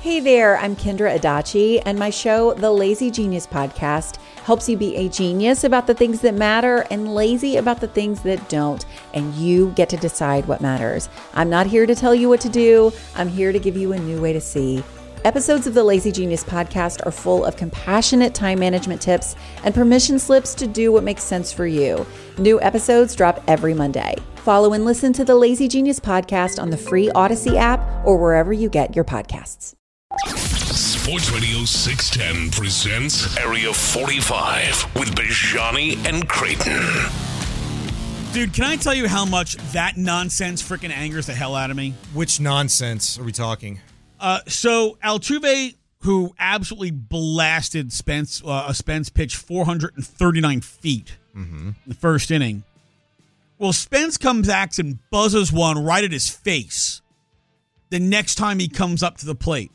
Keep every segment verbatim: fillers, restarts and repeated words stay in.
Hey there, I'm Kendra Adachi, and my show, The Lazy Genius Podcast, helps you be a genius about the things that matter and lazy about the things that don't, and you get to decide what matters. I'm not here to tell you what to do. I'm here to give you a new way to see. Episodes of the Lazy Genius Podcast are full of compassionate time management tips and permission slips to do what makes sense for you. New episodes drop every Monday. Follow and listen to the Lazy Genius Podcast on the free Odyssey app or wherever you get your podcasts. Sports Radio six ten presents Area forty-five with Bijani and Creighton. Dude, can I tell you how much that nonsense freaking angers the hell out of me? Which nonsense are we talking? Uh, so Altuve, who absolutely blasted Spence, uh, a Spence pitch four hundred thirty-nine feet mm-hmm. in the first inning. Well, Spence comes back and buzzes one right at his face the next time he comes up to the plate.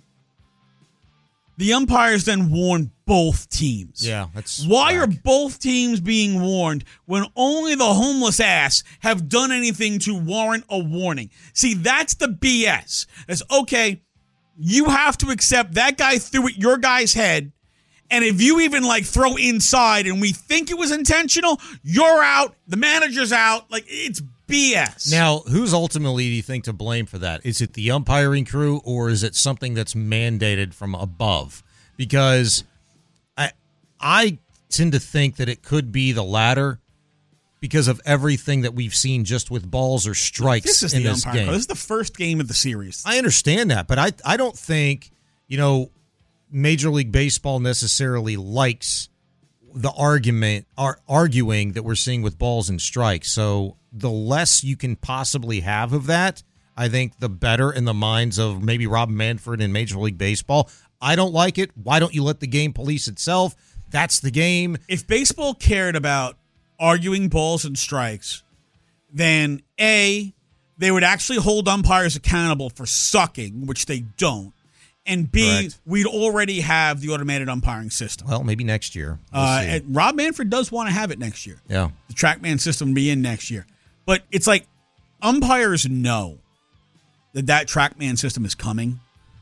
The umpires then warn both teams. Yeah, that's Why whack. are both teams being warned when only the homeless ass have done anything to warrant a warning? See, that's the B S. It's okay, you have to accept that guy threw at your guy's head, and if you even like throw inside and we think it was intentional, you're out, the manager's out. Like, it's B S. Now, who's ultimately, do you think, to blame for that? Is it the umpiring crew, or is it something that's mandated from above? Because I I tend to think that it could be the latter because of everything that we've seen just with balls or strikes this is in the this umpire. game. This is the first game of the series. I understand that, but I, I don't think, you know, Major League Baseball necessarily likes the argument, are arguing that we're seeing with balls and strikes. So the less you can possibly have of that, I think the better in the minds of maybe Rob Manfred in Major League Baseball. I don't like it. Why don't you let the game police itself? That's the game. If baseball cared about arguing balls and strikes, then A, they would actually hold umpires accountable for sucking, which they don't. And B, Correct. we'd already have the automated umpiring system. Well, maybe next year. We'll uh, see. and Rob Manfred does want to have it next year. Yeah. The TrackMan system will be in next year. But it's like umpires know that that TrackMan system is coming.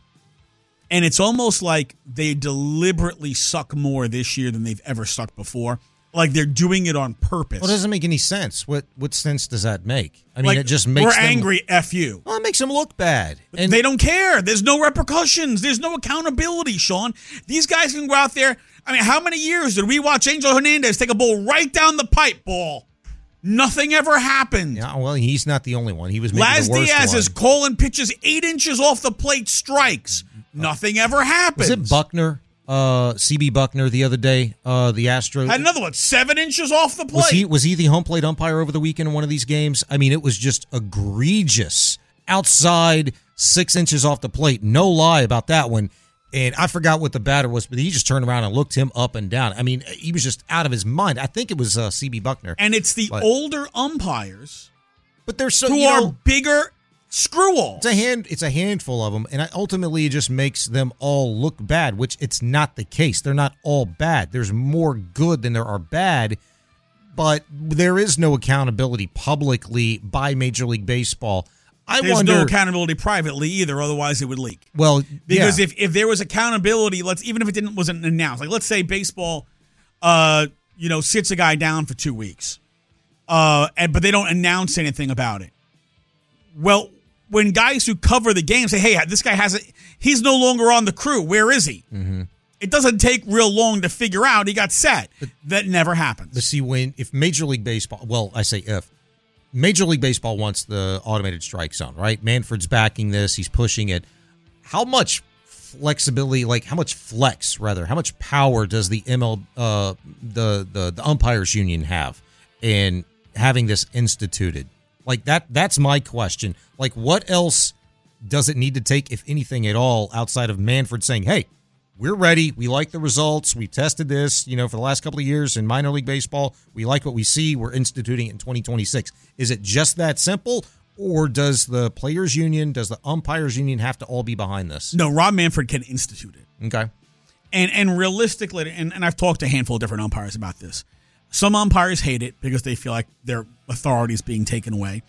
And it's almost like they deliberately suck more this year than they've ever sucked before. Like they're doing it on purpose. Well, it doesn't make any sense. What what sense does that make? I mean, like, it just makes we're them, angry, F you. Well, it makes them look bad. And They don't care. There's no repercussions. There's no accountability, Sean. These guys can go out there. I mean, how many years did we watch Angel Hernandez take a ball right down the pipe ball? Nothing ever happened. Yeah, well, he's not the only one. He was maybe Laz the worst Diaz one. is calling pitches eight inches off the plate strikes. Nothing ever happens. Was it Buckner, uh, C B Buckner, the other day? Uh, the Astros Had another one, seven inches off the plate. Was he was he the home plate umpire over the weekend in one of these games? I mean, it was just egregious. Outside, six inches off the plate. No lie about that one. And I forgot what the batter was, but he just turned around and looked him up and down. I mean, he was just out of his mind. I think it was uh, C B Buckner. And it's the but, older umpires but they're so who you are know, bigger screw-alls. It's a hand. It's a handful of them, and ultimately it just makes them all look bad, which it's not the case. They're not all bad. There's more good than there are bad, but there is no accountability publicly by Major League Baseball. I There's wonder, no accountability privately either, otherwise it would leak. Well, because yeah. if, if there was accountability, let's even if it didn't wasn't announced, like let's say baseball, uh, you know, sits a guy down for two weeks, uh, and but they don't announce anything about it. Well, when guys who cover the game say, "Hey, this guy has a, he's no longer on the crew. Where is he?" Mm-hmm. It doesn't take real long to figure out he got set. But, that never happens. But see, when if Major League Baseball, well, I say if Major League Baseball wants the automated strike zone, right? Manfred's backing this; he's pushing it. How much flexibility, like how much flex, rather, how much power does the M L, uh, the the the umpires union have in having this instituted? Like that. That's my question. Like, what else does it need to take, if anything at all, outside of Manfred saying, "Hey, we're ready. We like the results. We tested this, you know, for the last couple of years in minor league baseball. We like what we see. We're instituting it in twenty twenty-six." Is it just that simple, or does the players union, does the umpires union have to all be behind this? No, Rob Manfred can institute it. Okay. And and realistically, and, and I've talked to a handful of different umpires about this. Some umpires hate it because they feel like their authority is being taken away.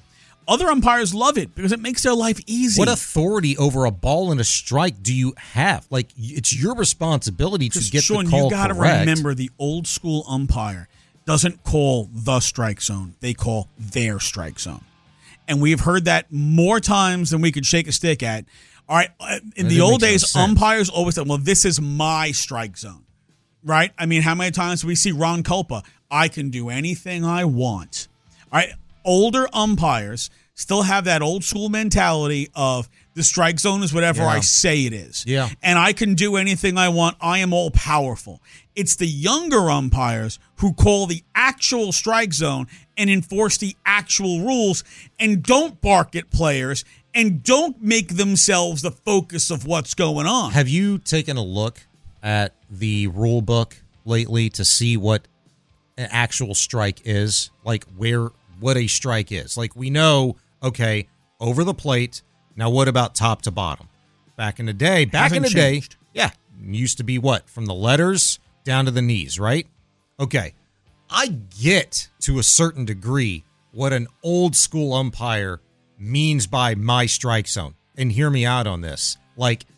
Other umpires love it because it makes their life easy. What authority over a ball and a strike do you have? Like, it's your responsibility to get Sean, the call you got to correct. remember the old school umpire doesn't call the strike zone. They call their strike zone. And we've heard that more times than we could shake a stick at. All right, in That the old makes no days, sense. umpires always said, well, this is my strike zone. Right? I mean, how many times do we see Ron Culpa? I can do anything I want. All right, older umpires still have that old school mentality of the strike zone is whatever Yeah. I say it is. Yeah. And I can do anything I want. I am all powerful. It's the younger umpires who call the actual strike zone and enforce the actual rules and don't bark at players and don't make themselves the focus of what's going on. Have you taken a look at the rule book lately to see what an actual strike is? Like where what a strike is? Like we know, okay, over the plate. Now what about top to bottom? Back in the day, back Hasn't in the changed. day, yeah, used to be what? From the letters down to the knees, right? Okay. I get to a certain degree what an old school umpire means by my strike zone. And hear me out on this. Like,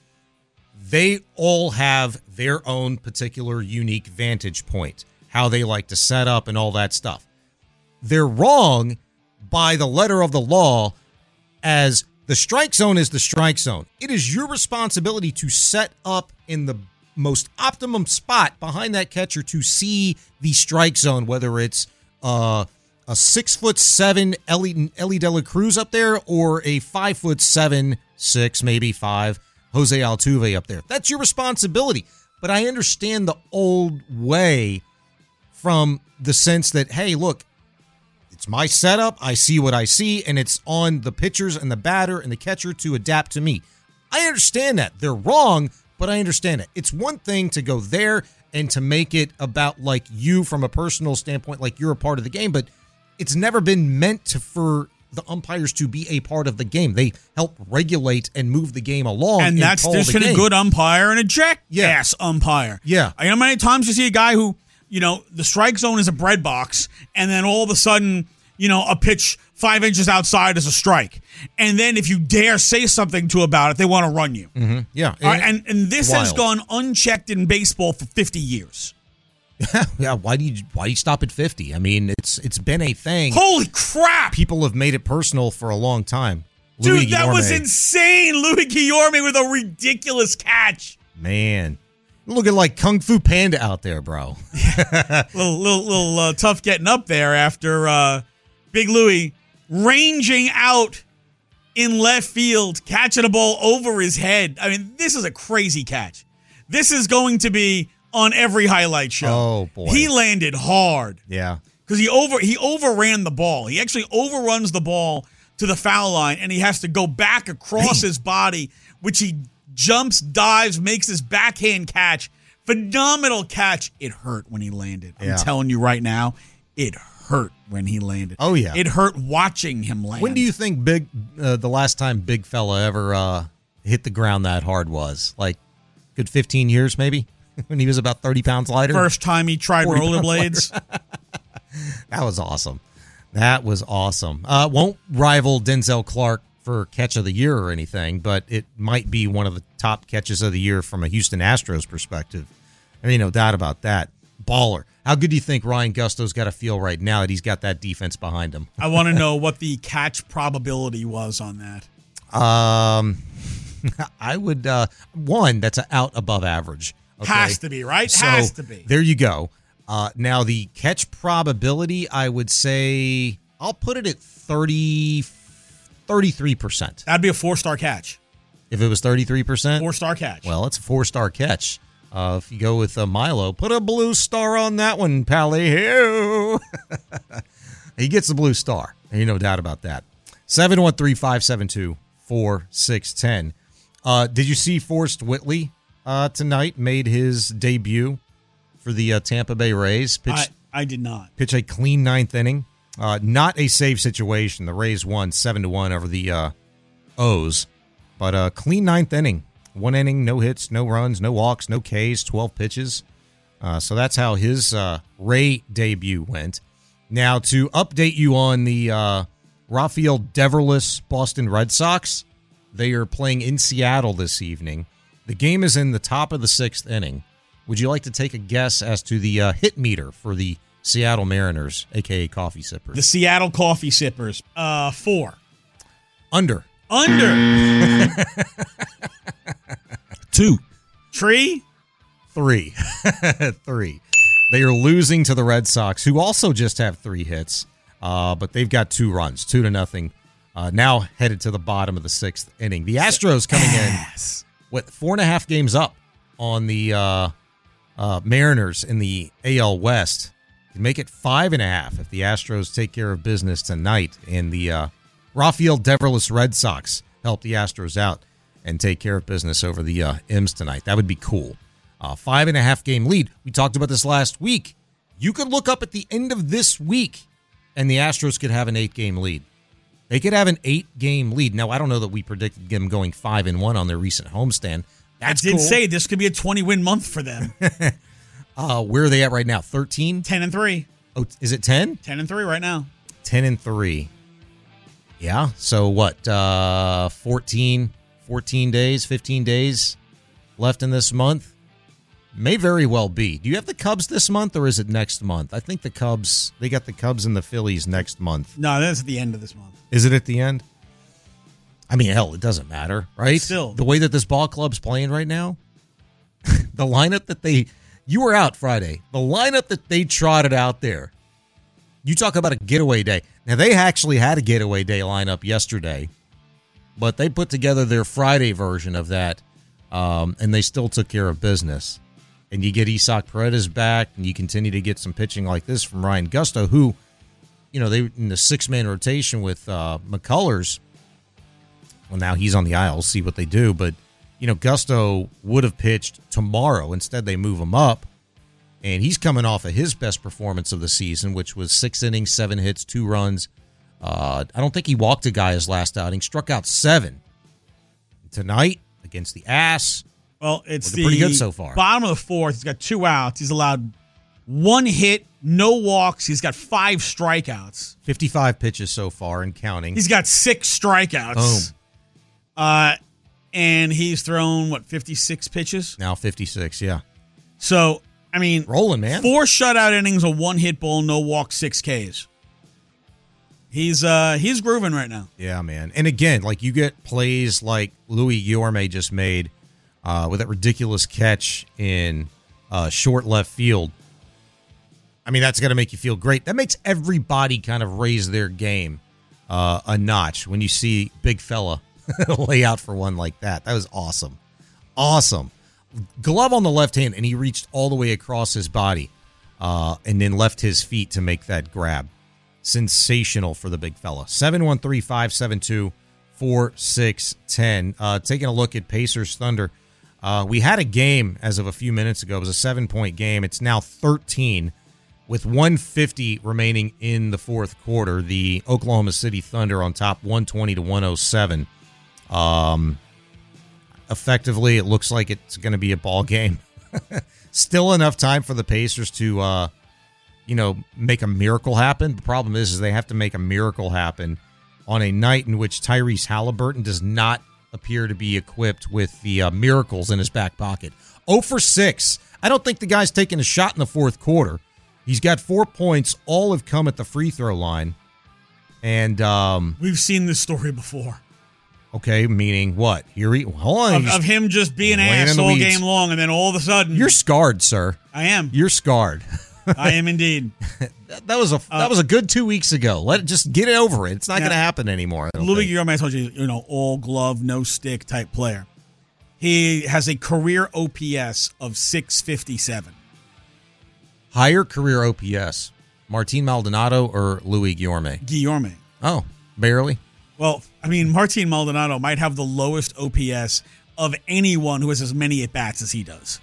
they all have their own particular unique vantage point, how they like to set up and all that stuff. They're wrong by the letter of the law, as the strike zone is the strike zone. It is your responsibility to set up in the most optimum spot behind that catcher to see the strike zone, whether it's uh, a six foot seven Ellie, Ellie De La Cruz up there or a five foot seven, six, maybe five Jose Altuve up there. That's your responsibility. But I understand the old way from the sense that, hey, look, it's my setup. I see what I see, and it's on the pitchers and the batter and the catcher to adapt to me. I understand that. They're wrong, but I understand it. It's one thing to go there and to make it about like you from a personal standpoint, like you're a part of the game, but it's never been meant to, for the umpires to be a part of the game. They help regulate and move the game along. And, and that's call just the a game. good umpire and a jackass Yeah. umpire. Yeah. I know how many times you see a guy who, you know, the strike zone is a bread box, and then all of a sudden, you know, a pitch five inches outside is a strike. And then if you dare say something to about it, they want to run you. Mm-hmm. Yeah. All right, and, and this has Wild. gone unchecked in baseball for fifty years. Yeah, why do you why do you stop at fifty? I mean, it's it's been a thing. Holy crap! People have made it personal for a long time. Dude, Louis that was Guillorme, insane. Louis Guillorme with a ridiculous catch. man. Looking like Kung Fu Panda out there, bro. little little, little uh, tough getting up there after uh, Big Louis ranging out in left field, catching a ball over his head. I mean, this is a crazy catch. This is going to be on every highlight show. Oh, boy. He landed hard Yeah. because he over he overran the ball. He actually overruns the ball to the foul line, and he has to go back across his body, which he jumps, dives, makes his backhand catch. Phenomenal catch. It hurt when he landed. I'm Yeah. telling you right now, it hurt when he landed. Oh, yeah. It hurt watching him land. When do you think big uh, the last time Big Fella ever uh, hit the ground that hard was? Like good fifteen years maybe? When he was about thirty pounds lighter? First time he tried forty pounds rollerblades? That was awesome. That was awesome. Uh, won't rival Denzel Clark for catch of the year or anything, but it might be one of the top catches of the year from a Houston Astros perspective. I mean, no doubt about that. Baller. How good do you think Ryan Gusto's got to feel right now that he's got that defense behind him? I want to know what the catch probability was on that. Um, I would uh, one that's out above average. Okay? Has to be, right? So, Has to be. There you go. Uh, now the catch probability, I would say I'll put it at thirty, thirty-three percent. That'd be a four-star catch. If it was thirty-three percent, Four-star catch. well, it's a four-star catch. Uh, if you go with uh, Milo, put a blue star on that one, Pally. He gets the blue star. Ain't no doubt about that. seven one three, five seven two, four six one zero. Uh, did you see Forrest Whitley uh, tonight made his debut for the uh, Tampa Bay Rays? Pitched, I, I did not. pitch a clean ninth inning. Uh, not a save situation. The Rays won seven to one over the uh, O's. But a uh, clean ninth inning. One inning, no hits, no runs, no walks, no Ks, twelve pitches. Uh, so that's how his uh, Ray debut went. Now, to update you on the uh, Rafael Devers Boston Red Sox. They are playing in Seattle this evening. The game is in the top of the sixth inning. Would you like to take a guess as to the uh, hit meter for the Seattle Mariners, a k a. Coffee Sippers? The Seattle Coffee Sippers. Uh, four. Under. Under. Two. Tree. Three. Three. They are losing to the Red Sox, who also just have three hits, uh, but they've got two runs, two to nothing. Uh, now headed to the bottom of the sixth inning. The Astros coming yes. in with four and a half games up on the uh, uh, Mariners in the A L West. Can make it five and a half if the Astros take care of business tonight, and the uh, Rafael Devers Red Sox help the Astros out and take care of business over the uh, M's tonight. That would be cool. Uh, five and a half game lead. We talked about this last week. You could look up at the end of this week, and the Astros could have an eight-game lead. They could have an eight-game lead. Now, I don't know that we predicted them going five and one on their recent homestand. That's I did cool. say this could be a twenty-win month for them. uh, where are they at right now? thirteen? ten and three. Oh, is it ten? ten and three right now. ten and three. Yeah. So what? Uh, fourteen, fourteen days, fifteen days left in this month. May very well be. Do you have the Cubs this month, or is it next month? I think the Cubs, they got the Cubs and the Phillies next month. No, that's at the end of this month. Is it at the end? I mean, hell, it doesn't matter, right? Still. The way that this ball club's playing right now, the lineup that they, you were out Friday, the lineup that they trotted out there, you talk about a getaway day. Now, they actually had a getaway day lineup yesterday, but they put together their Friday version of that, um, and they still took care of business. And you get Isaac Paredes back, and you continue to get some pitching like this from Ryan Gusto, who, you know, they in the six-man rotation with uh, McCullers. Well, now he's on the aisle. We'll see what they do. But, you know, Gusto would have pitched tomorrow. Instead, they move him up. And he's coming off of his best performance of the season, which was six innings, seven hits, two runs. Uh, I don't think he walked a guy his last outing. Struck out seven. Tonight, against the Ass. Well, it's the pretty good so far. Bottom of the fourth. He's got two outs. He's allowed one hit, no walks. He's got five strikeouts. fifty-five pitches so far and counting. He's got six strikeouts. Boom. Uh, and he's thrown, what, fifty-six pitches? Now fifty-six, yeah. So, I mean, rolling, man. Four shutout innings, a one-hit ball, no walk, six Ks. He's uh he's grooving right now. Yeah, man. And again, like you get plays like Louis Guillorme just made uh, with that ridiculous catch in uh, short left field. I mean, that's going to make you feel great. That makes everybody kind of raise their game uh, a notch when you see big fella lay out for one like that. That was awesome. Awesome. Glove on the left hand, and he reached all the way across his body uh, and then left his feet to make that grab. Sensational for the big fella. seven one three, five seven two, four six one zero. Uh, taking a look at Pacers Thunder. Uh, we had a game as of a few minutes ago. It was a seven-point game. It's now thirteen with one fifty remaining in the fourth quarter. The Oklahoma City Thunder on top one twenty to one oh seven. Um, effectively, it looks like it's going to be a ball game. Still enough time for the Pacers to uh, you know, make a miracle happen. The problem is, is they have to make a miracle happen on a night in which Tyrese Halliburton does not appear to be equipped with the uh, miracles in his back pocket. oh for six. I don't think the guy's taking a shot in the fourth quarter. He's got four points. All have come at the free throw line. And um, we've seen this story before. Okay, meaning what? Here he, hold on. Of, of him just being ass all game long, and then all of a sudden, you're scarred, sir. I am. You're scarred. I am indeed. that, that was a uh, that was a good two weeks ago. Let it just get it over it. It's not going to happen anymore. Louis Guillorme, I told you, you know, all glove, no stick type player. He has a career O P S of six fifty-seven. Higher career O P S, Martin Maldonado or Louis Guillorme? Guillorme. Oh, barely. Well, I mean, Martin Maldonado might have the lowest O P S of anyone who has as many at bats as he does.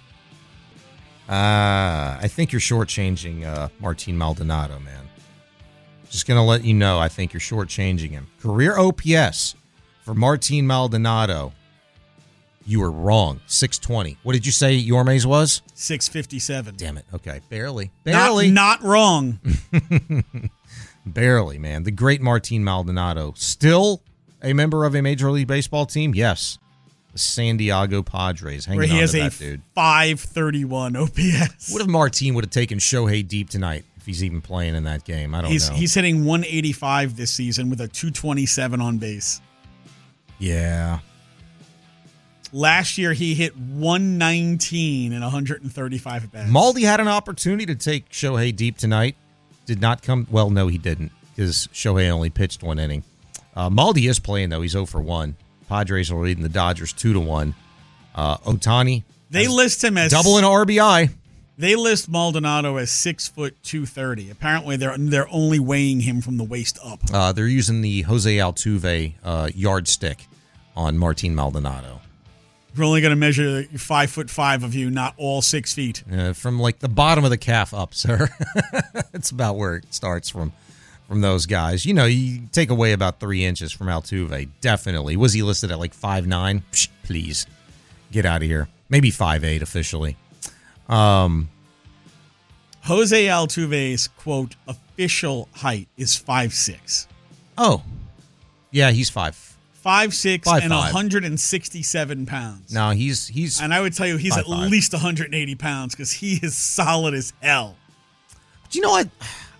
Uh, I think you're shortchanging uh, Martin Maldonado, man. Just going to let you know, I think you're shortchanging him. Career O P S for Martin Maldonado, you were wrong. six twenty. What did you say Yorme's was? six fifty-seven. Damn it. Okay. Barely. Barely. Not, not wrong. Barely, man. The great Martin Maldonado. Still a member of a Major League Baseball team? Yes. The San Diego Padres. Hanging Where he on has to a that dude. five thirty-one O P S. What if Martin would have taken Shohei deep tonight if he's even playing in that game? I don't he's, know. He's hitting one eighty-five this season with a two twenty-seven on base. Yeah. Last year, he hit one nineteen and one thirty-five at bats. Maldi had an opportunity to take Shohei deep tonight. Did not come. Well, no, he didn't because Shohei only pitched one inning. Uh, Maldi is playing, though. He's oh for one. Padres are leading the Dodgers two to one. Uh, Ohtani. They list him as double an R B I. They list Maldonado as six foot two thirty. Apparently, they're they're only weighing him from the waist up. Uh, they're using the Jose Altuve uh, yardstick on Martin Maldonado. We're only going to measure five foot five of you, not all six feet. Uh, from like the bottom of the calf up, sir. It's about where it starts from. From those guys. You know, you take away about three inches from Altuve. Definitely. Was he listed at like five nine? Psh, please. Get out of here. Maybe five eight officially. Um, Jose Altuve's, quote, official height is five six. Oh. Yeah, he's five. five six five, and five. one hundred sixty-seven pounds. No, he's... he's. And I would tell you he's five, at five. least one hundred eighty pounds because he is solid as hell. Do you know what?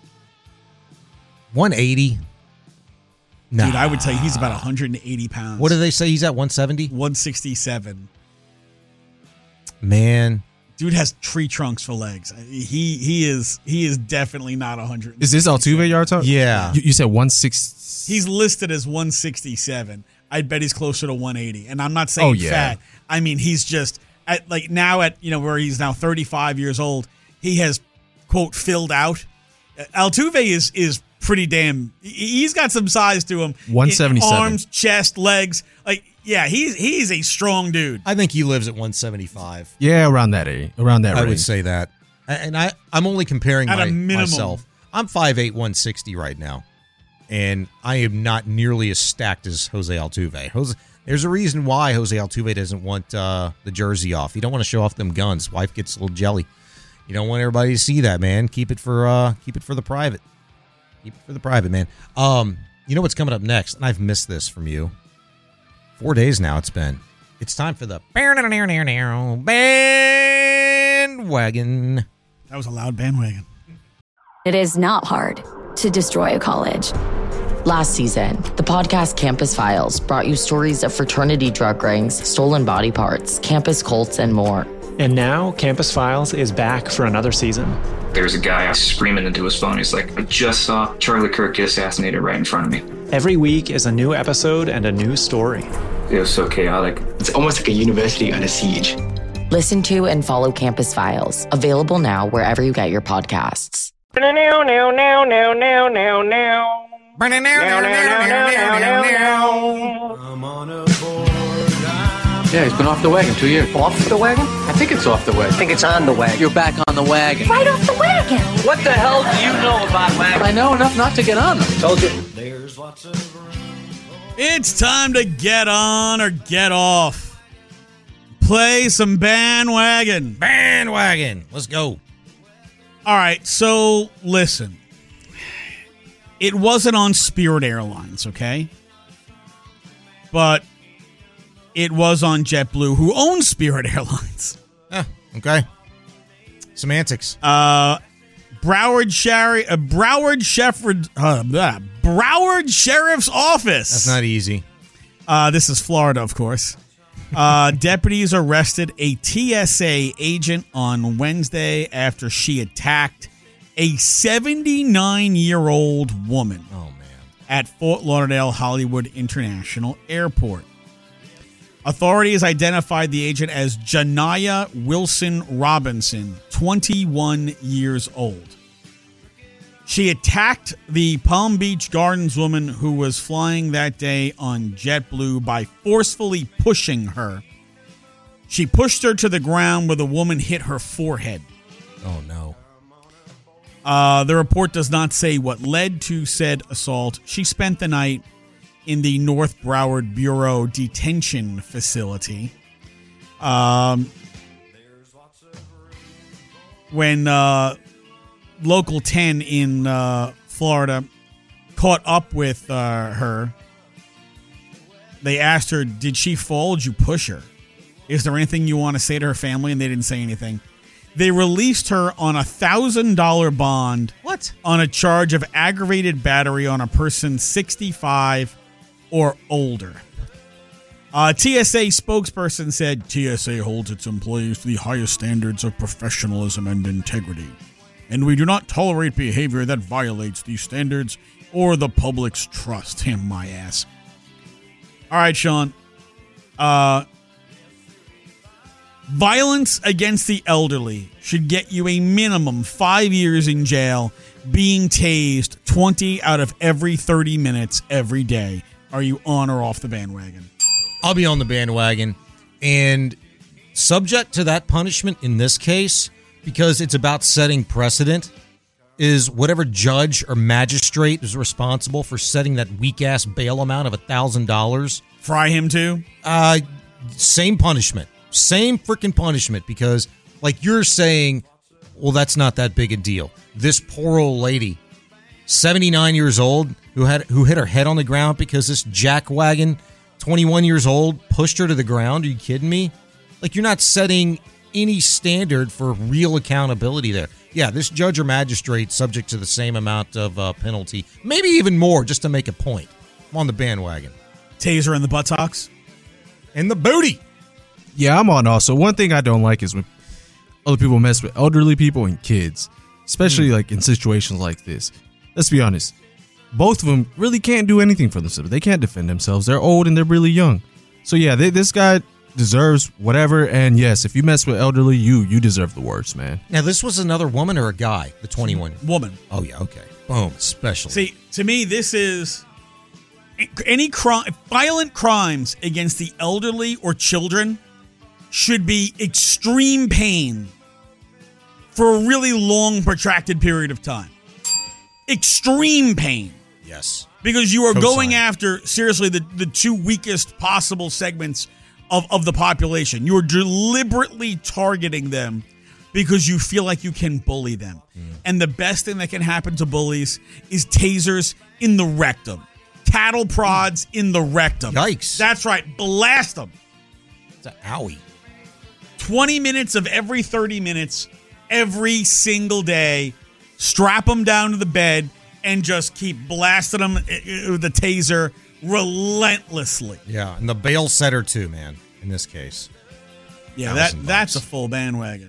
one eighty? Nah. Dude, I would tell you he's about one hundred eighty pounds. What do they say? He's at one seventy? one sixty-seven. Man. Dude has tree trunks for legs. He he is he is definitely not one hundred. Is this Altuve yard talk? Yeah. You, you said one six. He's listed as one sixty-seven. I'd bet he's closer to one eighty. And I'm not saying Oh, yeah. fat. I mean, he's just at like now at, you know, where he's now thirty-five years old, he has, quote, filled out. Altuve is is pretty damn. He's got some size to him. one seventy-seven. Arms, chest, legs. Like, yeah, he's he's a strong dude. I think he lives at one seventy-five. Yeah, around that age. Around that I range. would say that. And I, I'm only comparing At my, a minimum. myself. I'm five eight, one sixty right now. And I am not nearly as stacked as Jose Altuve. Jose, there's a reason why Jose Altuve doesn't want uh, the jersey off. He don't want to show off them guns. Wife gets a little jelly. You don't want everybody to see that, man. Keep it for uh, keep it for the private. Keep it for the private, man. Um, you know what's coming up next? And I've missed this from you. Four days now it's been. It's time for the bandwagon. That was a loud bandwagon. It is not hard to destroy a college. Last season, the podcast Campus Files brought you stories of fraternity drug rings, stolen body parts, campus cults, and more. And now, Campus Files is back for another season. There's a guy screaming into his phone. He's like, I just saw Charlie Kirk get assassinated right in front of me. Every week is a new episode and a new story. It was so chaotic. It's almost like a university under siege. Listen to and follow Campus Files, available now wherever you get your podcasts. No, no, no, no, no, no, no, no. I'm on a board. Yeah, he's been off the wagon two years. Off the wagon? I think it's off the wagon. I think it's on the wagon. You're back on the wagon. Right off the wagon. What the hell do you know about wagons? I know enough not to get on them. Told you. There's lots of room. It's time to get on or get off. Play some bandwagon. Bandwagon. Let's go. All right, so listen. It wasn't on Spirit Airlines, okay? But it was on JetBlue, who owns Spirit Airlines. Eh, okay. Semantics. Uh, Broward Shari- uh, Broward Shefford, uh, blah, Broward Sheriff's Office. That's not easy. Uh, this is Florida, of course. Uh, deputies arrested a T S A agent on Wednesday after she attacked a seventy-nine-year-old woman Oh, man. at Fort Lauderdale Hollywood International Airport. Authorities identified the agent as Janaya Wilson Robinson, twenty-one years old. She attacked the Palm Beach Gardens woman who was flying that day on JetBlue by forcefully pushing her. She pushed her to the ground where the woman hit her forehead. Oh, no. Uh, the report does not say what led to said assault. She spent the night in the North Broward Bureau Detention Facility. Um, when uh, Local ten in uh, Florida caught up with uh, her, they asked her, did she fall? Did you push her? Is there anything you want to say to her family? And they didn't say anything. They released her on a one thousand dollars bond. What? On a charge of aggravated battery on a person sixty-five or older. A T S A spokesperson said, T S A holds its employees to the highest standards of professionalism and integrity, and we do not tolerate behavior that violates these standards or the public's trust. Him, my ass. All right, Sean. Uh, violence against the elderly should get you a minimum five years in jail, being tased twenty out of every thirty minutes every day. Are you on or off the bandwagon? I'll be on the bandwagon. And subject to that punishment in this case, because it's about setting precedent, is whatever judge or magistrate is responsible for setting that weak-ass bail amount of one thousand dollars. Fry him too? Uh, same punishment. Same freaking punishment, because like you're saying, well, that's not that big a deal. This poor old lady, seventy-nine years old, who had who hit her head on the ground because this jackwagon, twenty-one years old, pushed her to the ground. Are you kidding me? Like, you're not setting any standard for real accountability there. Yeah, this judge or magistrate subject to the same amount of uh, penalty, maybe even more, just to make a point. I'm on the bandwagon. Taser in the buttocks? In the booty. Yeah, I'm on also. One thing I don't like is when other people mess with elderly people and kids, especially mm. like in situations like this. Let's be honest. Both of them really can't do anything for themselves. They can't defend themselves. They're old and they're really young. So yeah, they, this guy deserves whatever. And yes, if you mess with elderly, you you deserve the worst, man. Now, this was another woman or a guy? The twenty-one woman. Oh yeah, okay. Boom. Especially. See, to me, this is any crime, violent crimes against the elderly or children should be extreme pain for a really long, protracted period of time. Extreme pain. Yes. Because you are Co-sign. going after, seriously, the, the two weakest possible segments of, of the population. You are deliberately targeting them because you feel like you can bully them. Mm. And the best thing that can happen to bullies is tasers in the rectum. Cattle prods in the rectum. Yikes. That's right. Blast them. It's an owie. twenty minutes of every thirty minutes, every single day. Strap them down to the bed and just keep blasting them with the taser relentlessly. Yeah, and the bail setter too, man, in this case. Yeah, that that's a full bandwagon.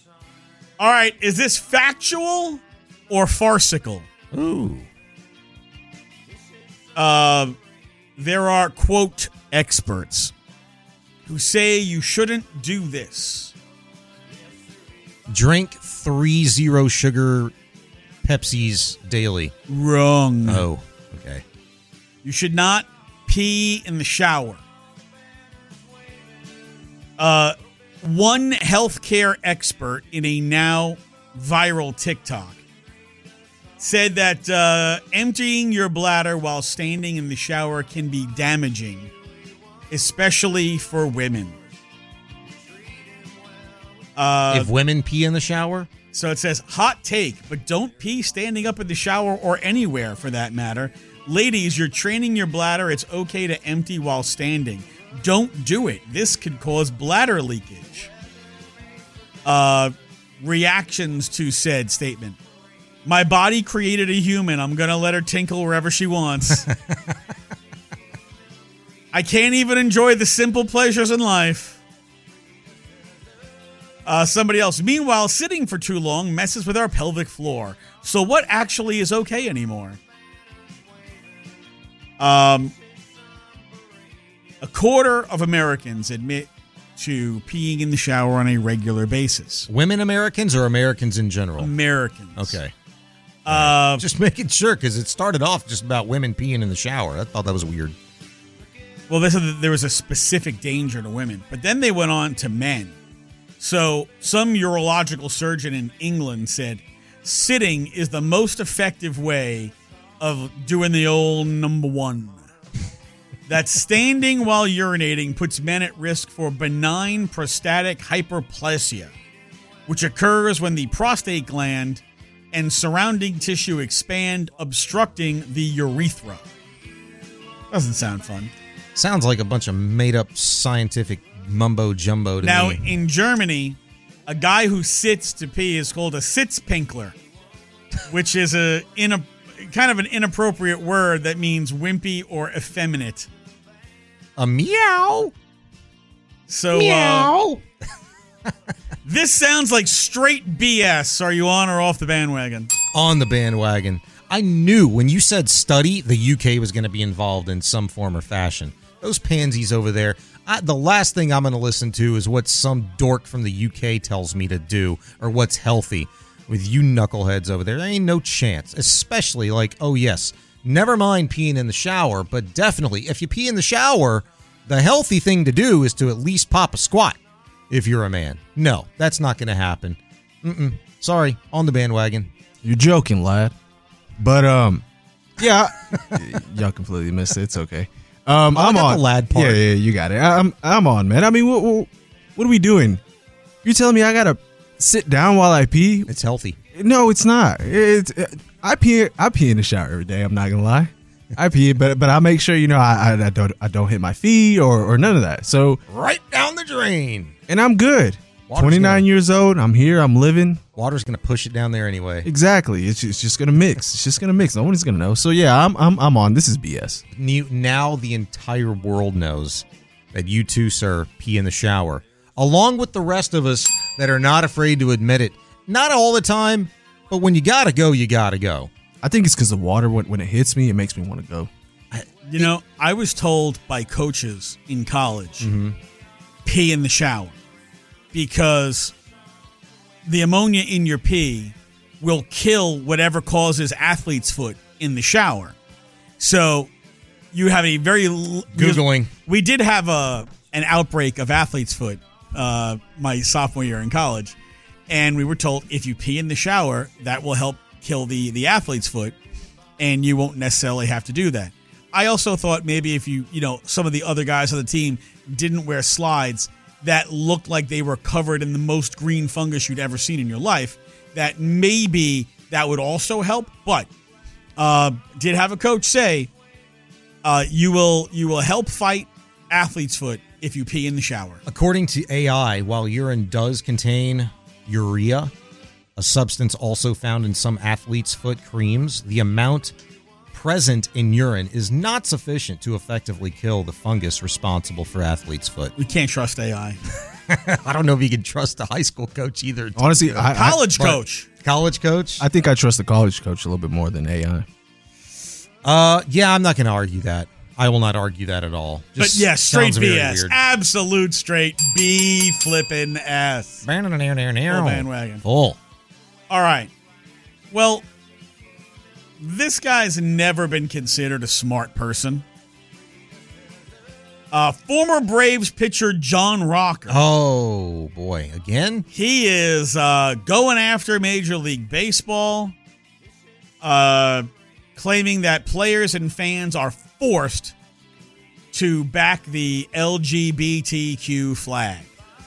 All right, is this factual or farcical? Ooh. Uh, there are, quote, experts who say you shouldn't do this. Drink three zero sugar Pepsis daily. Wrong. Oh, okay. You should not pee in the shower. Uh, one healthcare expert in a now viral TikTok said that uh, emptying your bladder while standing in the shower can be damaging, especially for women. Uh, if women pee in the shower? So it says, hot take, but don't pee standing up in the shower or anywhere for that matter. Ladies, you're training your bladder. It's okay to empty while standing. Don't do it. This could cause bladder leakage. Uh, reactions to said statement. My body created a human. I'm going to let her tinkle wherever she wants. I can't even enjoy the simple pleasures in life. Uh, somebody else. Meanwhile, sitting for too long messes with our pelvic floor. So what actually is okay anymore? Um, a quarter of Americans admit to peeing in the shower on a regular basis. Women Americans or Americans in general? Americans. Okay. Uh, just making sure, because it started off just about women peeing in the shower. I thought that was weird. Well, they said that there was a specific danger to women, but then they went on to men. So some urological surgeon in England said, sitting is the most effective way of doing the old number one. That standing while urinating puts men at risk for benign prostatic hyperplasia, which occurs when the prostate gland and surrounding tissue expand, obstructing the urethra. Doesn't sound fun. Sounds like a bunch of made-up scientific mumbo-jumbo to Now, me. in Germany, a guy who sits to pee is called a Sitzpinkler, which is a, in a kind of an inappropriate word that means wimpy or effeminate. A meow. So, meow. Uh, this sounds like straight B S. Are you on or off the bandwagon? On the bandwagon. I knew when you said study, the U K was going to be involved in some form or fashion. Those pansies over there, I, the last thing I'm going to listen to is what some dork from the U K tells me to do or what's healthy. With you knuckleheads over there, there ain't no chance. Especially like, oh yes, never mind peeing in the shower, but definitely if you pee in the shower, the healthy thing to do is to at least pop a squat if you're a man. No, that's not going to happen. Mm-mm. Sorry, on the bandwagon. You're joking, lad. But, um, yeah, y'all completely missed it. It's okay. Um, Oh, I I'm got on. the lad part. Yeah, yeah, you got it. I'm, I'm on, man. I mean, what, what, what are we doing? You telling me I gotta sit down while I pee? It's healthy. No, it's not. It's I pee. I pee in the shower every day. I'm not gonna lie. I pee, but but I make sure you know I, I, I don't I don't hit my feet or or none of that. So Right down the drain. and I'm good. Water's twenty-nine gonna- years old. I'm here. I'm living. Water's going to push it down there anyway. Exactly. It's just, it's just gonna mix. It's just gonna mix. No one's gonna know. So yeah, I'm I'm I'm on. This is B S. New- Now the entire world knows that you too, sir, pee in the shower. Along with the rest of us that are not afraid to admit it. Not all the time, but when you gotta go, you gotta go. I think it's because the water when when it hits me, it makes me want to go. You know, I was told by coaches in college, pee in the shower because the ammonia in your pee will kill whatever causes athlete's foot in the shower. So you have a very l- Googling. We did have a an outbreak of athlete's foot uh, my sophomore year in college, and we were told if you pee in the shower, that will help kill the the athlete's foot, and you won't necessarily have to do that. I also thought maybe if you, you know, some of the other guys on the team didn't wear slides that looked like they were covered in the most green fungus you'd ever seen in your life, that maybe that would also help. But uh, did have a coach say uh, you will you will help fight athlete's foot if you pee in the shower. According to A I, while urine does contain urea, a substance also found in some athletes' foot creams, the amount present in urine is not sufficient to effectively kill the fungus responsible for athlete's foot. We can't trust A I. I don't know if you can trust a high school coach either. Honestly, I, College I, coach. College coach? I think I trust the college coach a little bit more than A I. Uh, yeah, I'm not going to argue that. I will not argue that at all. But Just yeah, straight sounds very B S. weird. Absolute straight B flippin' S. Full bandwagon. Full. All right. Well, this guy's never been considered a smart person. Uh, former Braves pitcher John Rocker. Oh, boy. Again? He is uh, going after Major League Baseball, uh, claiming that players and fans are forced to back the L G B T Q flag.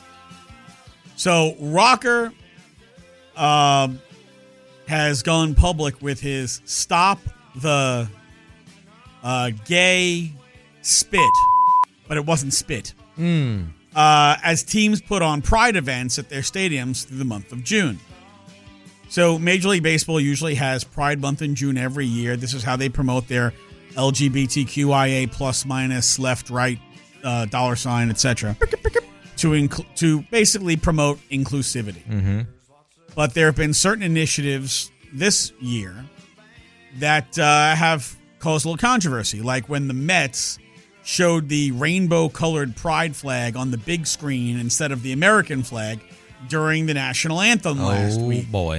So Rocker um, has gone public with his Stop the uh, Gay Spit, but it wasn't spit. Mm. Uh, as teams put on pride events at their stadiums through the month of June. So Major League Baseball usually has Pride Month in June every year. This is how they promote their L G B T Q I A plus minus left right uh, dollar sign, et cetera, to inc- to basically promote inclusivity. Mm-hmm. But there have been certain initiatives this year that uh, have caused a little controversy, like when the Mets showed the rainbow-colored pride flag on the big screen instead of the American flag during the national anthem last Oh, week. boy.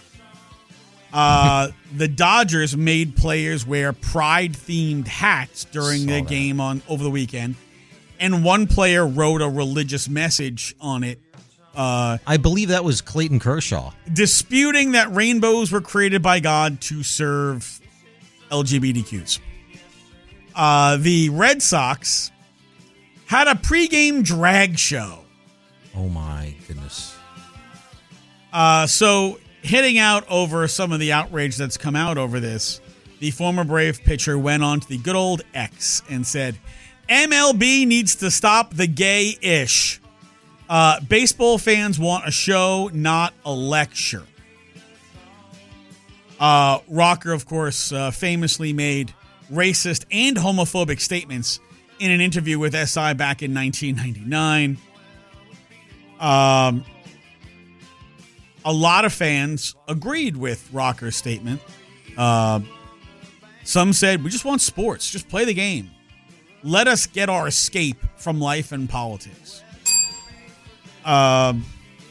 Uh, the Dodgers made players wear pride-themed hats during Saw the that. game on over the weekend, and one player wrote a religious message on it, uh, I believe that was Clayton Kershaw. disputing that rainbows were created by God to serve L G B T Qs. Uh, the Red Sox had a pregame drag show. Oh, my goodness. Uh, so hitting out over some of the outrage that's come out over this, the former Brave pitcher went on to the good old X and said, M L B needs to stop the gay-ish. Uh, baseball fans want a show, not a lecture. Uh, Rocker, of course, uh, famously made racist and homophobic statements in an interview with S I back in nineteen ninety-nine. Um, a lot of fans agreed with Rocker's statement. Uh, some said, we just want sports. Just play the game. Let us get our escape from life and politics. Um,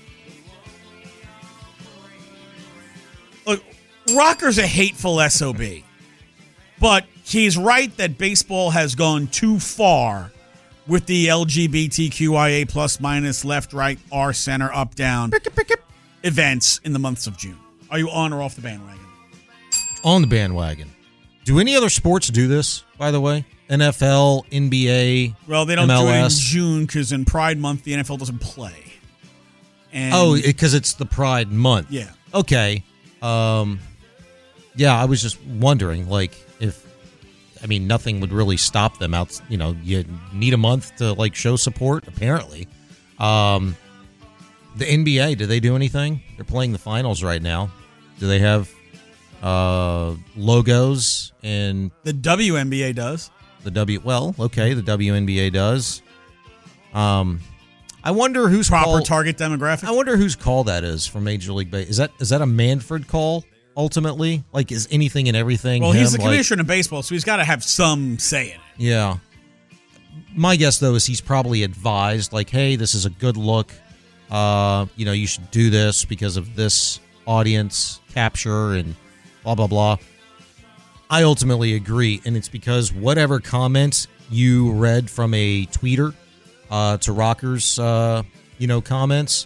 look, Rocker's a hateful S O B. But he's right that baseball has gone too far with the L G B T Q I A plus minus left, right, R, center, up, down events in the months of June. Are you on or off the bandwagon? On the bandwagon. Do any other sports do this, by the way? N F L, N B A, Well, they don't M L S? do it in June because in Pride Month, the N F L doesn't play. And Oh, because it's the Pride Month. Yeah. Okay. Um, yeah, I was just wondering, like, if, I mean, nothing would really stop them out. You know, you need a month to, like, show support, apparently. Um, the N B A, do they do anything? They're playing the finals right now. Do they have uh, logos and the W N B A does. the W? Well, okay, the W N B A does. Um, I wonder who's Proper call, target demographic. I wonder whose call that is for Major League Baseball. Is that is that a Manfred call ultimately? Like, is anything and everything? Well, he's him? the Like- commissioner of baseball, so he's got to have some say in it. Yeah. My guess, though, is he's probably advised, like, hey, this is a good look. Uh, you know, you should do this because of this audience capture and blah, blah, blah. I ultimately agree, and it's because whatever comment you read from a tweeter uh, to Rocker's, uh, you know, comments,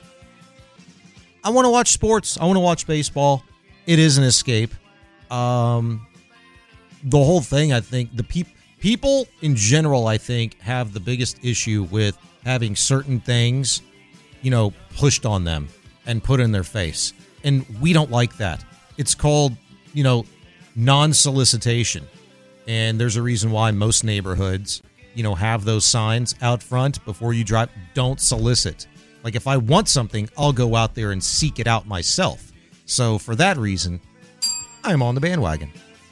I want to watch sports. I want to watch baseball. It is an escape. Um, the whole thing, I think, the peop- people in general, I think, have the biggest issue with having certain things, you know, pushed on them and put in their face. And we don't like that. It's called, you know, non-solicitation. And there's a reason why most neighborhoods, you know, have those signs out front before you drive. Don't solicit. Like, if I want something, I'll go out there and seek it out myself. So for that reason, I'm on the bandwagon.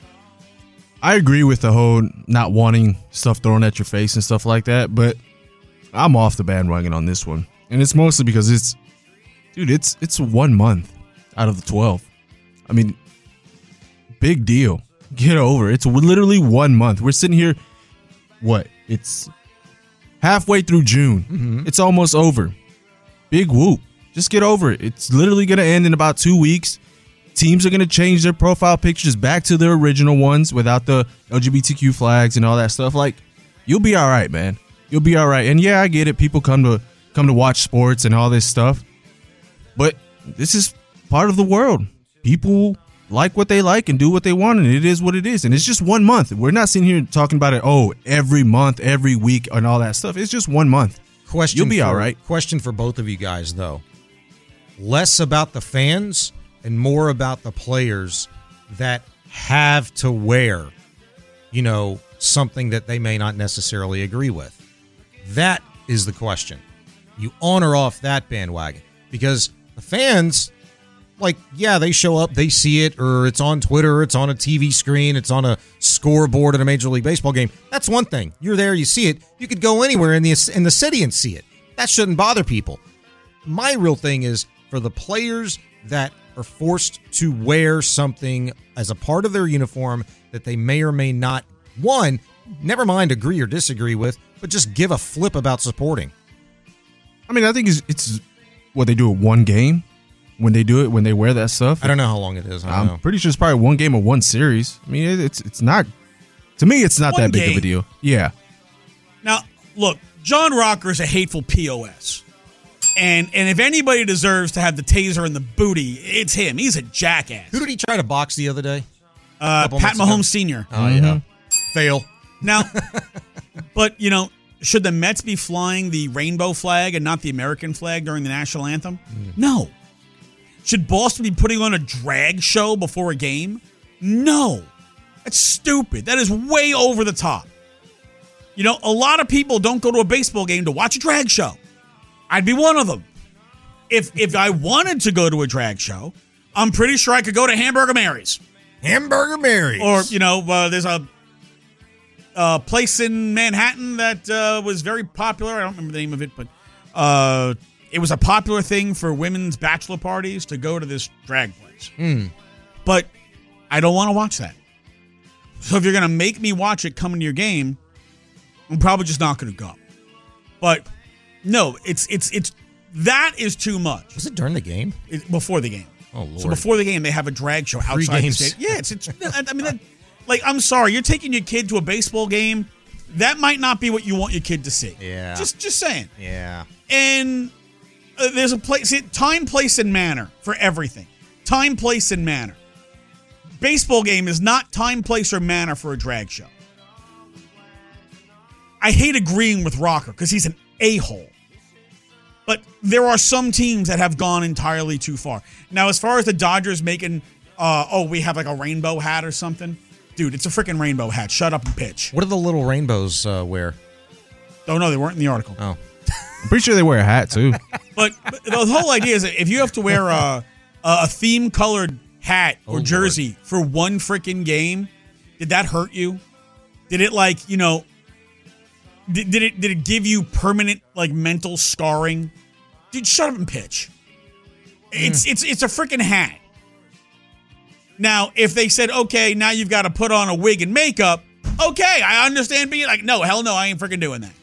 I agree with the whole not wanting stuff thrown at your face and stuff like that, but I'm off the bandwagon on this one. And it's mostly because it's, dude, it's it's one month out of the twelve. I mean, big deal. Get over it. It's literally one month. We're sitting here, what? It's halfway through June. Mm-hmm. It's almost over. Big whoop. Just get over it. It's literally going to end in about two weeks. Teams are going to change their profile pictures back to their original ones without the L G B T Q flags and all that stuff. Like, you'll be all right, man. You'll be all right. And yeah, I get it. People come to come to watch sports and all this stuff. But this is part of the world. People like what they like and do what they want, and it is what it is. And it's just one month. We're not sitting here talking about it, oh, every month, every week, and all that stuff. It's just one month. Question You'll be for, all right. Question for both of you guys, though. Less about the fans and more about the players that have to wear, you know, something that they may not necessarily agree with. That is the question. You on or off that bandwagon? Because the fans, like, yeah, they show up, they see it, or it's on Twitter, it's on a T V screen, it's on a scoreboard at a Major League Baseball game. That's one thing. You're there, you see it. You could go anywhere in the in the city and see it. That shouldn't bother people. My real thing is for the players that are forced to wear something as a part of their uniform that they may or may not, one, never mind agree or disagree with, but just give a flip about supporting. I mean, I think it's, it's what they do at one game when they do it, when they wear that stuff. I don't know how long it is. I don't I'm know. pretty sure it's probably one game or one series. I mean, it, it's it's not, to me, it's not One that big game. of a deal. Yeah. Now, look, John Rocker is a hateful P O S. And and if anybody deserves to have the taser in the booty, it's him. He's a jackass. Who did he try to box the other day? Uh, Couple Pat months ago? Mahomes Senior Oh, yeah. Fail. Now, but, you know, should the Mets be flying the rainbow flag and not the American flag during the national anthem? No. Should Boston be putting on a drag show before a game? No. That's stupid. That is way over the top. You know, a lot of people don't go to a baseball game to watch a drag show. I'd be one of them. If if I wanted to go to a drag show, I'm pretty sure I could go to Hamburger Mary's. Hamburger Mary's. Or, you know, uh, there's a, a place in Manhattan that uh, was very popular. I don't remember the name of it, but uh, it was a popular thing for women's bachelor parties to go to this drag place. Mm. But I don't want to watch that. So if you're going to make me watch it coming to your game, I'm probably just not going to go. But no, it's it's it's that is too much. Was it during the game? It, before the game. Oh, Lord. So before the game, they have a drag show outside the stadium. Yeah, it's, it's I mean, that, like, I'm sorry, you're taking your kid to a baseball game. That might not be what you want your kid to see. Yeah. Just just saying. Yeah. And uh, there's a place, time, place, and manner for everything. Time, place, and manner. Baseball game is not time, place, or manner for a drag show. I hate agreeing with Rocker because he's an a-hole. But there are some teams that have gone entirely too far. Now, as far as the Dodgers making, uh, oh, we have like a rainbow hat or something. Dude, it's a freaking rainbow hat. Shut up and pitch. What do the little rainbows uh, wear? Don't know. They weren't in the article. Oh. I'm pretty sure they wear a hat, too. But, but the whole idea is that if you have to wear a, a theme-colored hat or Oh, jersey Lord. for one freaking game, did that hurt you? Did it, like, you know, did, did it did it give you permanent, like, mental scarring? Dude, shut up and pitch. It's it's it's a freaking hat. Now, if they said, okay, now you've got to put on a wig and makeup, okay, I understand being like, no, hell no, I ain't freaking doing that.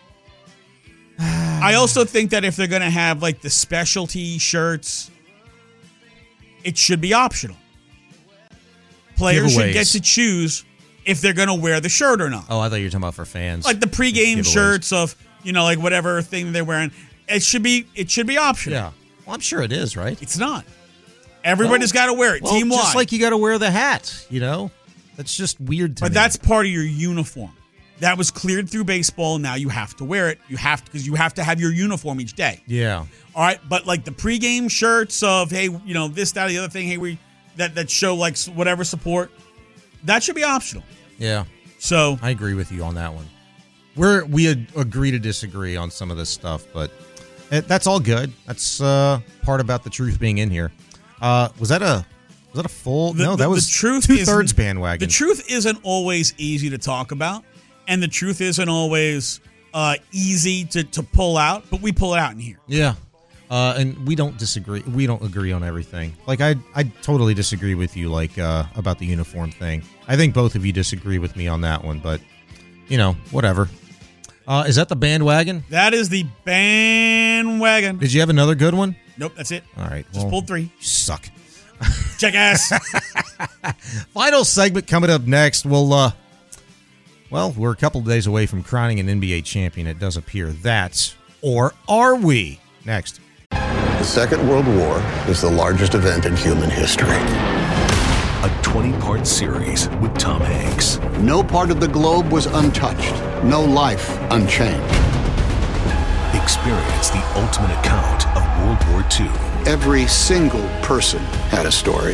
I also think that if they're going to have, like, the specialty shirts, it should be optional. Players should Giveaways. get to choose if they're going to wear the shirt or not. Oh, I thought you were talking about for fans. Like the pregame Giveaways. shirts of, you know, like whatever thing they're wearing. It should be it should be optional. Yeah. Well, I'm sure it is, right? It's not. Everybody's got to wear it, Well, team wide. just like you got to wear the hat, you know? That's just weird to But me. that's part of your uniform. That was cleared through baseball. Now you have to wear it. You have to because you have to have your uniform each day. Yeah. All right, but like the pregame shirts of, hey, you know, this, that, or the other thing, hey, we that that show like s- whatever support, that should be optional. Yeah. So I agree with you on that one. We're we ag- agree to disagree on some of this stuff, but it, that's all good. That's uh, part about the truth being in here. Uh, was that a was that a full? the, no, the- that was the truth two isn't- thirds bandwagon. The truth isn't always easy to talk about, and the truth isn't always uh, easy to to pull out. But we pull it out in here. Yeah. Uh, and we don't disagree. We don't agree on everything. Like I, I totally disagree with you. Like uh, about the uniform thing. I think both of you disagree with me on that one. But you know, whatever. Uh, is that the bandwagon? That is the bandwagon. Did you have another good one? Nope, that's it. All right, Just well, pulled three. You suck. Jackass. Final segment coming up next. We'll, uh, well, we're a couple of days away from crowning an N B A champion. It does appear that, or are we? Next. The Second World War is the largest event in human history. A twenty-part series with Tom Hanks. No part of the globe was untouched. No life unchanged. Experience the ultimate account of World War Two. Every single person had a story.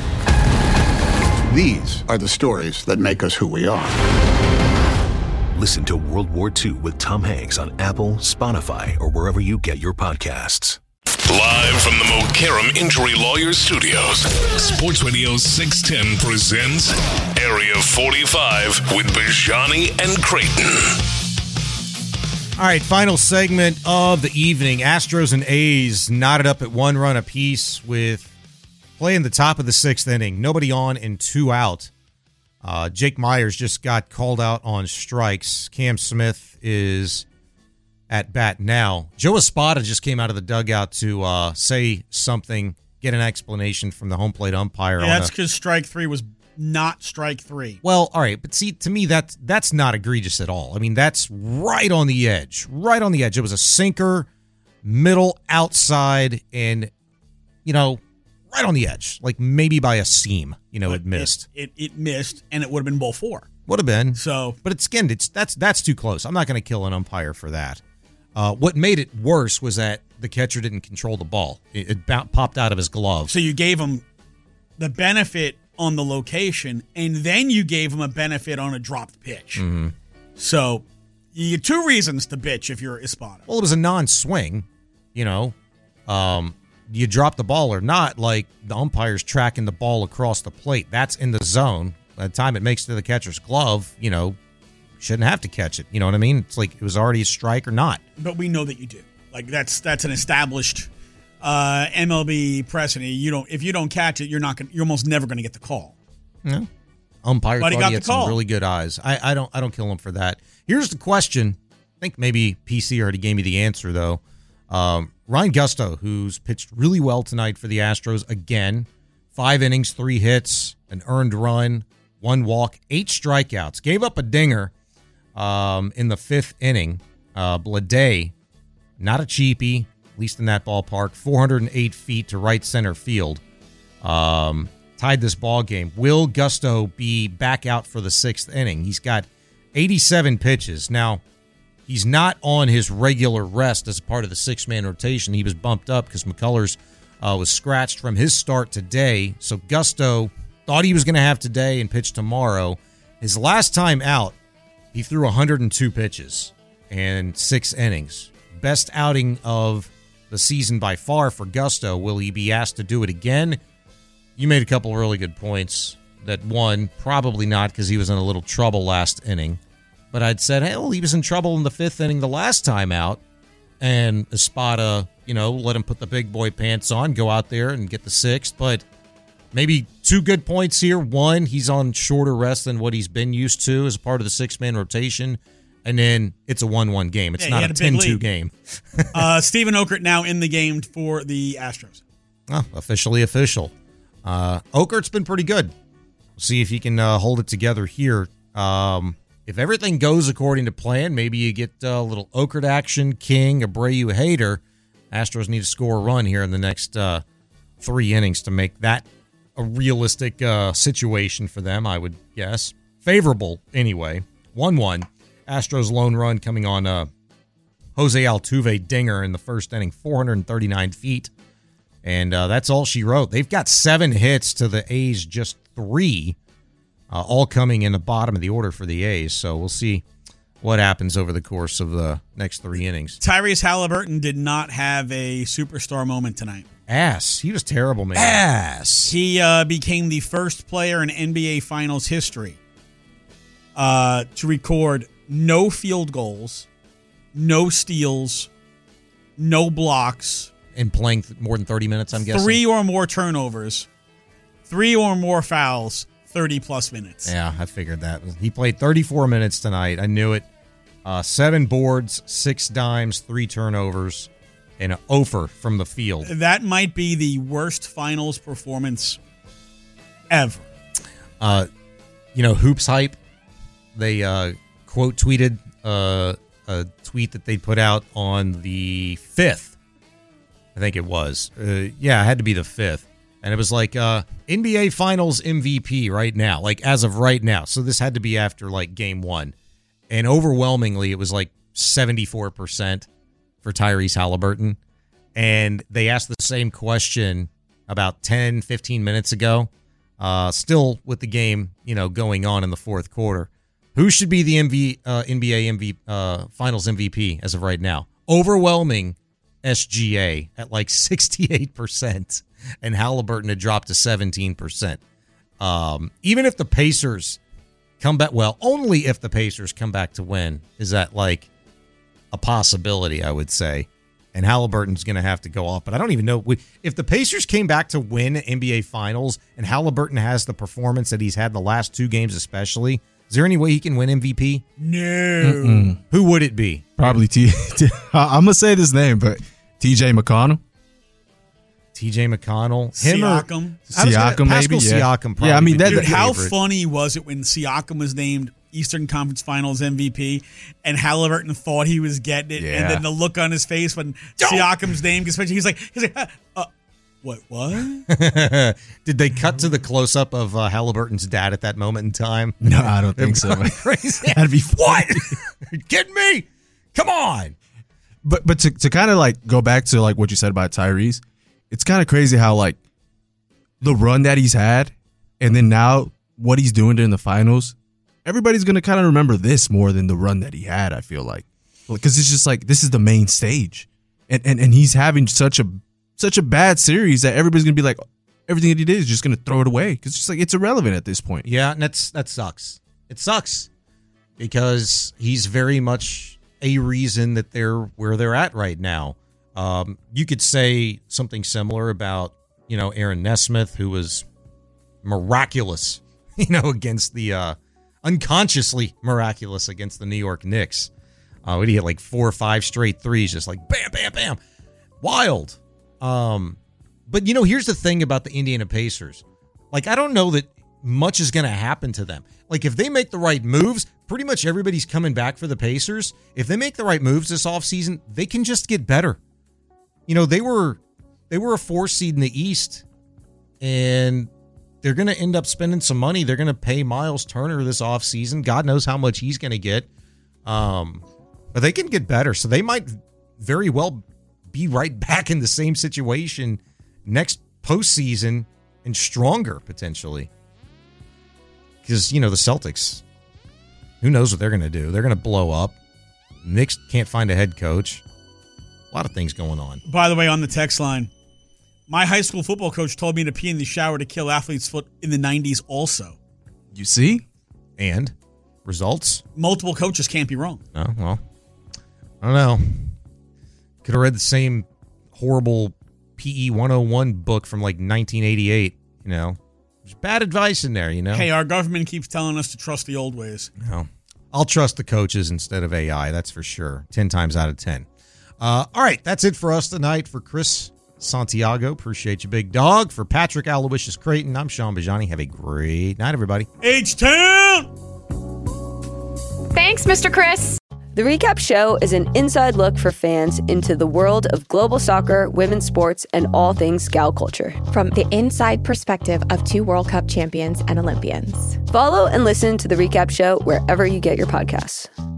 These are the stories that make us who we are. Listen to World War Two with Tom Hanks on Apple, Spotify, or wherever you get your podcasts. Live from the Mokaram Injury Lawyers Studios, Sports Radio six ten presents Area forty-five with Bijani and Creighton. All right, final segment of the evening. Astros and A's knotted up at one run apiece with play in the top of the sixth inning. Nobody on and two out. Uh, Jake Myers just got called out on strikes. Cam Smith is at bat now. Joe Espada just came out of the dugout to uh, say something, get an explanation from the home plate umpire. Yeah, on that's a- because strike three was not strike three. Well, all right, but see, to me, that's that's not egregious at all. I mean, that's right on the edge, right on the edge. It was a sinker, middle, outside, and you know, right on the edge, like maybe by a seam. You know, But it missed. It, it it missed, and it would have been ball four. Would have been. So, but it's again, it's that's that's too close. I'm not going to kill an umpire for that. Uh, what made it worse was that the catcher didn't control the ball. It, it b- popped out of his glove. So you gave him the benefit on the location, and then you gave him a benefit on a dropped pitch. Mm-hmm. So you get two reasons to bitch if you're Espada. Well, it was a non-swing, you know. Um, you drop the ball or not, like the umpire's tracking the ball across the plate. That's in the zone. By the time it makes it to the catcher's glove, you know, shouldn't have to catch it. You know what I mean? It's like it was already a strike or not. But we know that you do. Like that's that's an established uh, M L B precedent. You don't if you don't catch it, you're not gonna, you're almost never going to get the call. Yeah. Umpire But he thought got he had the call. some really good eyes. I, I don't I don't kill him for that. Here's the question. I think maybe P C already gave me the answer though. Um, Ryan Gusto, who's pitched really well tonight for the Astros again, five innings, three hits, an earned run, one walk, eight strikeouts, gave up a dinger um, in the fifth inning. Uh, Bleday, not a cheapie, at least in that ballpark, four hundred eight feet to right center field. Um, tied this ball game. Will Gusto be back out for the sixth inning? He's got eighty-seven pitches. Now, he's not on his regular rest as a part of the six-man rotation. He was bumped up because McCullers uh, was scratched from his start today. So Gusto thought he was going to have today and pitch tomorrow. His last time out, he threw one hundred two pitches and six innings. Best outing of the season by far for Gusto. Will he be asked to do it again? You made a couple of really good points. That one, probably not because he was in a little trouble last inning. But I'd said, hey, well, he was in trouble in the fifth inning the last time out. And Espada, you know, let him put the big boy pants on, go out there and get the sixth. But maybe two good points here. One, he's on shorter rest than what he's been used to as a part of the six-man rotation. And then it's a one one game. It's Yeah, he not a had a big ten two lead. game. uh, Steven Okert now in the game for the Astros. Oh, officially official. Uh, Okert's been pretty good. We'll see if he can uh, hold it together here. Um, if everything goes according to plan, maybe you get a little Okert action, King, Abreu, Hader. Astros need to score a run here in the next uh, three innings to make that a realistic uh, situation for them, I would guess. Favorable, anyway. one one. Astros lone run coming on uh, Jose Altuve dinger in the first inning, four hundred thirty-nine feet. And uh, that's all she wrote. They've got seven hits to the A's, just three, uh, all coming in the bottom of the order for the A's. So we'll see what happens over the course of the next three innings. Tyrese Halliburton did not have a superstar moment tonight. Ass. He was terrible, man. Ass. He uh, became the first player in N B A Finals history uh, to record no field goals, no steals, no blocks. And playing th- more than thirty minutes, I'm guessing? Three or more turnovers, three or more fouls, thirty-plus minutes. Yeah, I figured that. He played thirty-four minutes tonight. I knew it. Uh, seven boards, six dimes, three turnovers, and an offer from the field. That might be the worst finals performance ever. Uh, you know, Hoops Hype, they uh, quote tweeted uh, a tweet that they put out on the fifth. I think it was. Uh, yeah, it had to be the fifth. And it was like uh, N B A Finals M V P right now, like as of right now. So this had to be after like game one. And overwhelmingly, it was like seventy-four percent for Tyrese Halliburton. And they asked the same question about ten, fifteen minutes ago, uh, still with the game, you know, going on in the fourth quarter. Who should be the M V, uh, N B A M V, uh, Finals M V P as of right now? Overwhelming S G A at like sixty-eight percent, and Halliburton had dropped to seventeen percent. Um, even if the Pacers come back, well, only if the Pacers come back to win is that like a possibility, I would say. And Halliburton's going to have to go off. But I don't even know if the Pacers came back to win N B A Finals and Halliburton has the performance that he's had the last two games, especially. Is there any way he can win M V P? No. Mm-mm. Who would it be? Probably T. I'm gonna say this name, but T J McConnell. T J McConnell, him Siakam, or, Siakam, gonna, maybe. Yeah. Siakam, probably. Yeah, I mean, that, dude, that, how favorite. funny was it when Siakam was named Eastern Conference Finals M V P and Halliburton thought he was getting it, Yeah. and then the look on his face when Siakam's name gets mentioned, he's like, he's like, uh, uh, what, what? Did they cut to the close up of uh, Halliburton's dad at that moment in time? No, I don't think so. Crazy. That'd be what? Kidding me? Come on. But but to, to kind of like go back to like what you said about Tyrese, it's kind of crazy how like the run that he's had and then now what he's doing in the finals, everybody's going to kind of remember this more than the run that he had, I feel like. Because it's just like this is the main stage. And, and and he's having such a such a bad series that everybody's going to be like, everything that he did is just going to throw it away because it's just like it's irrelevant at this point. Yeah, and that's that sucks. It sucks because he's very much a reason that they're where they're at right now. Um, you could say something similar about, you know, Aaron Nesmith, who was miraculous, you know, against the uh, unconsciously miraculous against the New York Knicks. Uh, he hit like four or five straight threes, just like bam, bam, bam, wild. Um, but you know, here's the thing about the Indiana Pacers. Like, I don't know that much is going to happen to them. Like, if they make the right moves, pretty much everybody's coming back for the Pacers. If they make the right moves this offseason, they can just get better. You know, they were they were a four seed in the East, and they're going to end up spending some money. They're going to pay Miles Turner this offseason. God knows how much he's going to get. Um, but they can get better, so they might very well be right back in the same situation next postseason and stronger, potentially. Because, you know, the Celtics, who knows what they're going to do? They're going to blow up. Knicks can't find a head coach. A lot of things going on. By the way, on the text line, my high school football coach told me to pee in the shower to kill athlete's foot in the nineties also. You see? And results? Multiple coaches can't be wrong. Oh, well, I don't know. Could have read the same horrible P E one oh one book from like nineteen eighty-eight, you know. There's bad advice in there, you know. Hey, our government keeps telling us to trust the old ways. No. I'll trust the coaches instead of A I, that's for sure. Ten times out of ten. Uh, all right, that's it for us tonight. For Chris Santiago, appreciate you, big dog. For Patrick Aloysius Creighton, I'm Sean Bajani. Have a great night, everybody. H-Town! Thanks, Mister Chris. The Recap Show is an inside look for fans into the world of global soccer, women's sports, and all things Scout culture. From the inside perspective of two World Cup champions and Olympians. Follow and listen to The Recap Show wherever you get your podcasts.